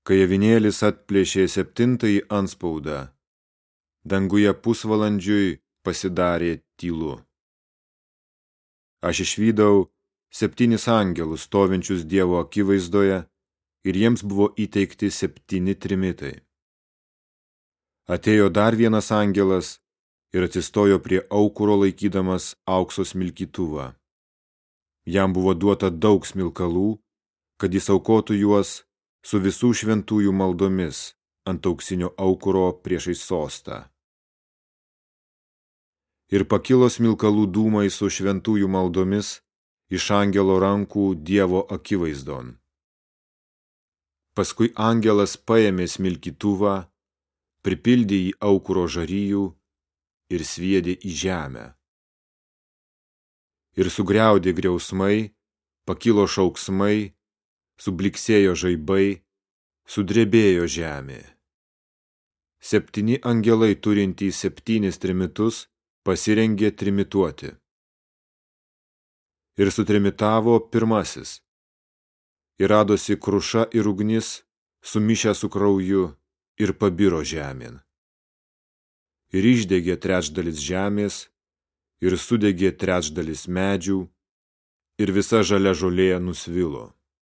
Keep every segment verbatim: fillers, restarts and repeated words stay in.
Kai avinėlis atplėšė septintąjį antspaudą, danguje pusvalandžiui pasidarė tylu. Aš išvydau septynis angelus stovinčius Dievo akivaizdoje ir jiems buvo įteikti septyni trimitai. Atėjo dar vienas angelas ir atsistojo prie aukuro laikydamas aukso smilkytuvą. Jam buvo duota daug smilkalų, kad jis aukotų juos su visų šventųjų maldomis ant auksinio aukuro priešais sostą. Ir pakilo smilkalų dūmai su šventųjų maldomis iš angelo rankų Dievo akivaizdon. Paskui angelas paėmė smilkytuvą, pripildė į aukuro žarijų ir sviedė į žemę. Ir sugriaudė griausmai, pakilo šauksmai, subliksėjo žaibai, sudrebėjo žemė. Septyni angelai turintys septynis trimitus pasirengė trimituoti. Ir sutrimitavo pirmasis. Ir radosi kruša ir ugnis, sumišę su krauju, ir pabiro žemėn. Ir išdegė trečdalis žemės, ir sudegė trečdalis medžių, ir visa žalia žolė nusvilo.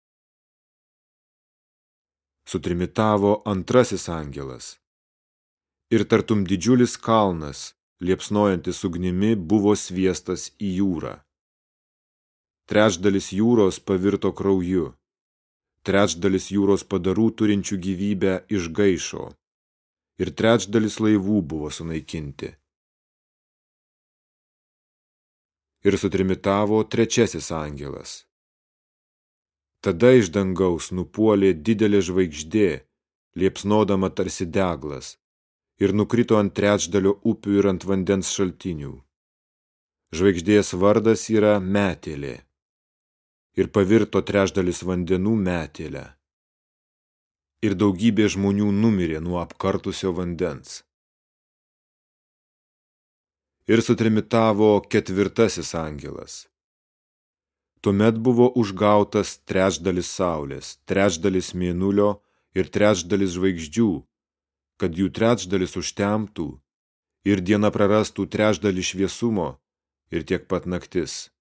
Sutrimitavo antrasis angelas. Ir tartum didžiulis kalnas, liepsnojantis ugnimi, buvo sviestas į jūrą. Trečdalis jūros pavirto krauju, trečdalis jūros padarų turinčių gyvybę išgaišo, ir trečdalis laivų buvo sunaikinti. Ir sutrimitavo trečiasis angelas. Tada iš dangaus nupuolė didelė žvaigždė, liepsnodama tarsi deglas, ir nukrito ant trečdalio upių ir ant vandens šaltinių. Žvaigždės vardas yra Metelė, ir pavirto trečdalis vandenų metelę. Ir daugybė žmonių numirė nuo apkartusio vandens. Ir sutrimitavo ketvirtasis angelas. Tuomet buvo užgautas trečdalis saulės, trečdalis mėnulio ir trečdalis žvaigždžių, kad jų trečdalis užtemtų ir diena prarastų trečdalį šviesumo ir tiek pat naktis.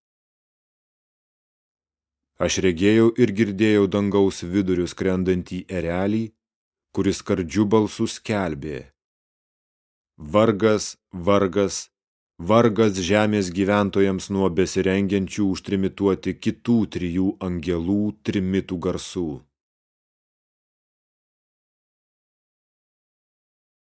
Aš regėjau ir girdėjau dangaus viduriu skrendantį erelį, kuris skardžiu balsu skelbė: Vargas, vargas, vargas žemės gyventojams nuo besirengiančių užtrimituoti kitų trijų angelų trimitų garsų.